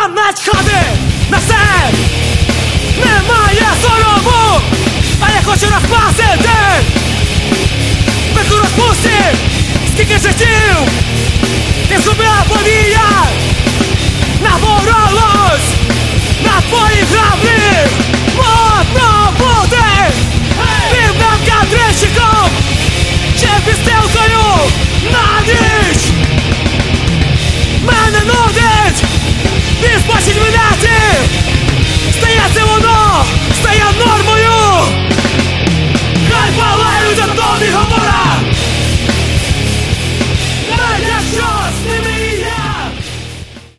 Mam начхати на все, немає сорому, а я хочу розпасити пеку розпусті, скільки життів ти згубила повія, напоролось на твої граблі.